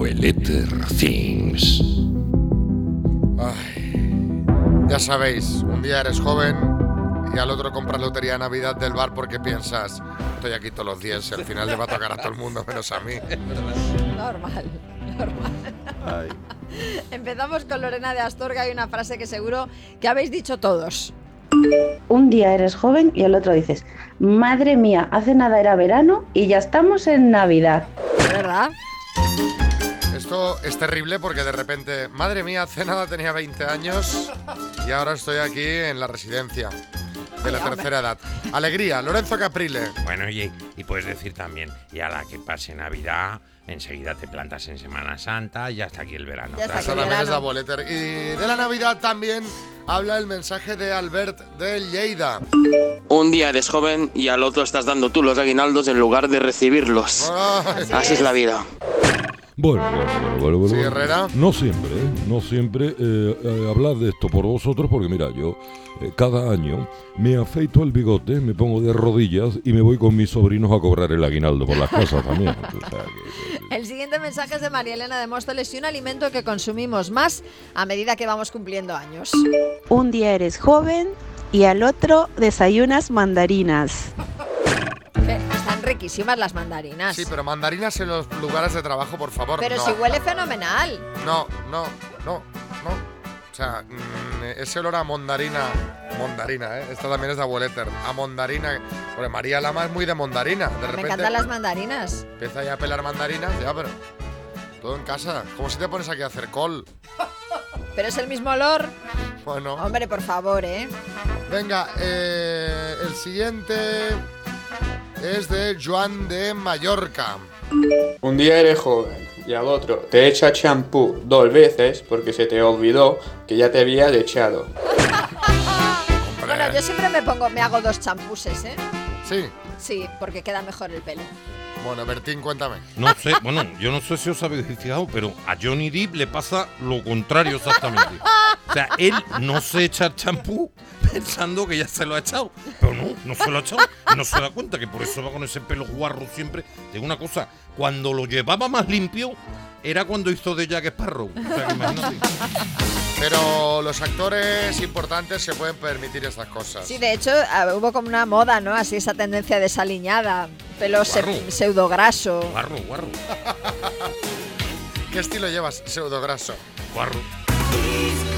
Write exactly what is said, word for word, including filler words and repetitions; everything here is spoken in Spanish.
Abueleter Things. Ay, ya sabéis, un día eres joven y al otro compras lotería de Navidad del bar porque piensas, estoy aquí todos los días y al final le va a tocar a todo el mundo menos a mí. Normal, normal. Ay. Empezamos con Lorena de Astorga y una frase que seguro que habéis dicho todos. Un día eres joven y al otro dices, madre mía, hace nada era verano y ya estamos en Navidad. ¿Verdad? Esto es terrible porque de repente, madre mía, hace nada tenía veinte años y ahora estoy aquí en la residencia de la tercera edad. Alegría, Lorenzo Caprile. Bueno, y, y puedes decir también, y a la que pase Navidad, enseguida te plantas en Semana Santa y hasta aquí el verano. Ya está aquí Eso el también es verano. de Abueleter. Y de la Navidad también habla el mensaje de Albert de Lleida. Un día eres joven y al otro estás dando tú los aguinaldos en lugar de recibirlos. Ay. Así es la vida. Bueno, bueno, bueno, bueno. Sí, Herrera. No siempre, ¿eh? no siempre. Eh, eh, hablad de esto por vosotros, porque mira, yo eh, cada año me afeito el bigote, me pongo de rodillas y me voy con mis sobrinos a cobrar el aguinaldo por las casas también. O sea, que, que, El siguiente mensaje es de María Elena de Móstoles y un alimento que consumimos más a medida que vamos cumpliendo años. Un día eres joven y al otro desayunas mandarinas. Que están riquísimas las mandarinas. Sí, pero mandarinas en los lugares de trabajo, por favor. Pero no. si huele fenomenal. No, no, no, no. O sea, mmm, ese olor a mondarina. Mondarina, ¿eh? Esta también es de Abueleter. A mondarina. Porque María Lama es muy de mondarina. De repente Me encantan las mandarinas. empieza ya a pelar mandarinas. Ya, pero todo en casa. ¿Cómo si te pones aquí a hacer col? Pero es el mismo olor. Bueno. Hombre, por favor, ¿eh? Venga, eh, el siguiente es de Joan de Mallorca. Un día eres joven y al otro te echa champú dos veces porque se te olvidó que ya te había echado. Bueno, yo siempre me pongo, me hago dos champuses, ¿eh? Sí. Sí, porque queda mejor el pelo. Bueno, Bertín, cuéntame. No sé, bueno, yo no sé si os habéis fijado, pero a Johnny Depp le pasa lo contrario exactamente. O sea, él no se echa el champú pensando que ya se lo ha echado. Pero no, no se lo ha echado. No se da cuenta que por eso va con ese pelo guarro siempre. Tengo una cosa, cuando lo llevaba más limpio, era cuando hizo de Jack Sparrow. O sea, que imagínate. Pero los actores importantes se pueden permitir estas cosas. Sí, de hecho, uh, hubo como una moda, ¿no? Así esa tendencia desaliñada, pelo se- pseudograso. Guarro, guarro. ¿Qué estilo llevas? Pseudograso. Guarro.